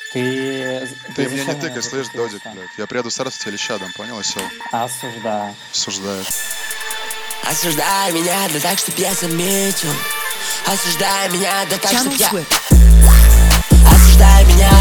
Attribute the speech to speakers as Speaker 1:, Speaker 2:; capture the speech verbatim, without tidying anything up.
Speaker 1: Ты...
Speaker 2: Ты мне не
Speaker 1: зачем
Speaker 2: тыкай, слышь, Додик,
Speaker 1: запустился?
Speaker 2: блядь. Я приеду сразу тебе леща дам, понял, осёл?
Speaker 1: Осуждаю.
Speaker 2: Осуждаешь.
Speaker 3: Осуждай меня, да так, чтоб я заметил. Осуждай меня, да так, чтоб я... Осуждай меня,